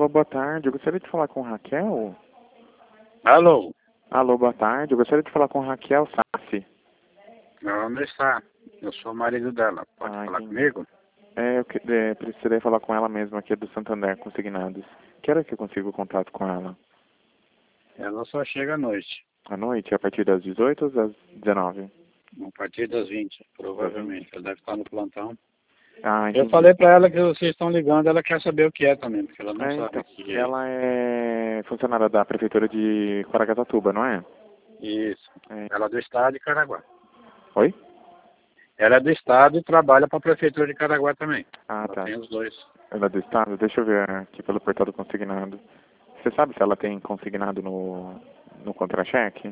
Alô, boa tarde. Eu gostaria de falar com Raquel. Alô? Alô, boa tarde. Eu gostaria de falar com Raquel Sassi. Ela não está. Eu sou o marido dela. Pode falar Entendi. comigo? Precisaria falar com ela mesma aqui do Santander Consignados. Que hora que eu consigo contato com ela? Ela só chega à noite. À noite, a partir das 18 ou às 19? A partir das 20, provavelmente. Ela deve estar no plantão. Eu Entendi. falei pra ela que vocês estão ligando, ela quer saber o que é também, porque ela não sabe Então, o que é. ela é funcionária da Prefeitura de Caraguatatuba, não é? Isso. É. Ela é do estado de Caraguá. Oi? Ela é do estado e trabalha para a prefeitura de Caraguá também. Ela Tá. tem os dois. Ela é do estado? Deixa eu ver aqui pelo portal do consignado. Você sabe se ela tem consignado no contra-cheque?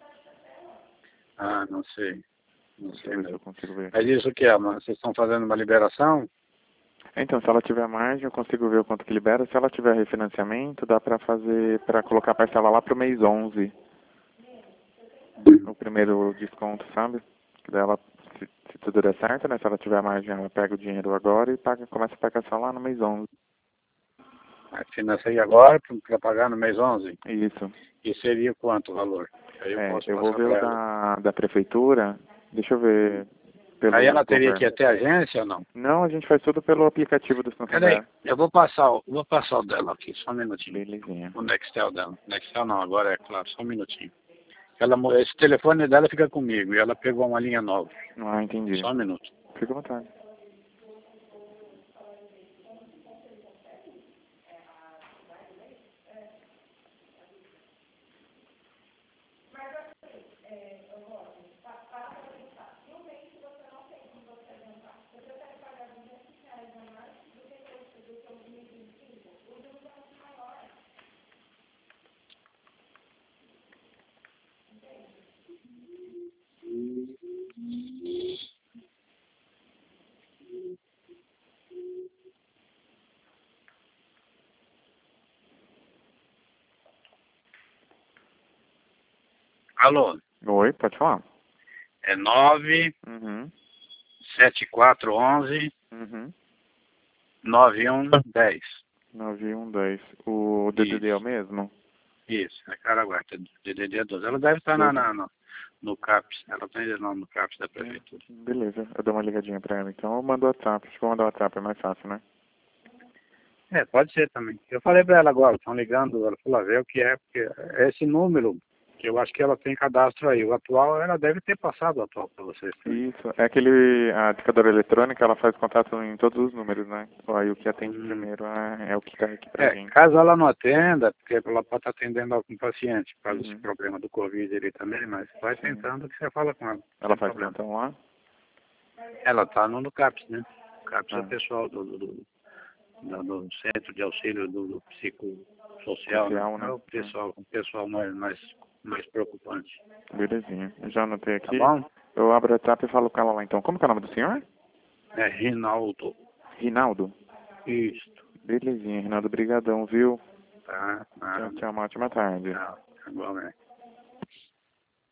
Não sei. Não Deixa eu sei ver se eu mesmo. consigo ver. Mas isso o que é? Vocês estão fazendo uma liberação? Então, se ela tiver margem, eu consigo ver o quanto que libera. Se ela tiver refinanciamento, dá pra fazer, pra colocar a parcela lá pro mês 11. O primeiro desconto, sabe? Que daí ela, se tudo der certo, né? Se ela tiver margem, ela pega o dinheiro agora e começa a pagar só lá no mês 11. Financei agora para pagar no mês 11? Isso. E seria quanto o valor? Aí eu posso Eu vou passar ver para o ela. da prefeitura. Deixa eu ver Aí pelo ela teria que ir governo. até a agência ou não? Não, a gente faz tudo pelo aplicativo do Peraí, Santander. eu vou passar o dela aqui, só um minutinho. Belezinha. O Nextel dela. Nextel não, agora é claro, só um minutinho. Esse telefone dela fica comigo e ela pegou uma linha nova. Entendi. Só um minuto. Fica à vontade. Alô? Oi, pode falar? É 9 Uhum. 7411 Uhum. 9110. 910. O DDD é o Isso, mesmo? isso, é Caraguá, DDD 12. Ela deve estar no CAPS, ela tem no CAPS da prefeitura. Beleza, eu dou uma ligadinha pra ela. Então eu mando o WhatsApp. Acho que vou mandar o WhatsApp, é mais fácil, né? Pode ser também. Eu falei para ela agora, estão ligando, ela falou, ver o que é, porque é esse número, que eu acho que ela tem cadastro aí. O atual, ela deve ter passado o atual para vocês também. Isso, é a discadora eletrônica, ela faz contato em todos os números, né? Aí o que atende primeiro é o que cai aqui pra gente. Caso ela não atenda, porque ela pode estar atendendo algum paciente, por causa desse Uhum. problema do Covid ali também, mas vai Sim. tentando que você fala com ela. Ela Sem faz problema. plantão lá? Ela está no CAPS, né? O CAPS é o Ah, pessoal do Centro de Auxílio do Psicossocial, né? social, É né? o pessoal mais preocupante. Belezinha. Eu já anotei Tá aqui. bom? Eu abro o WhatsApp e falo com ela lá então. Como que é o nome do senhor? É Rinaldo. Rinaldo? Isto. Belezinha, Rinaldo. Brigadão, viu? Tá? Tchau, Nada. tchau. Uma ótima tarde. Tchau. Igualmente.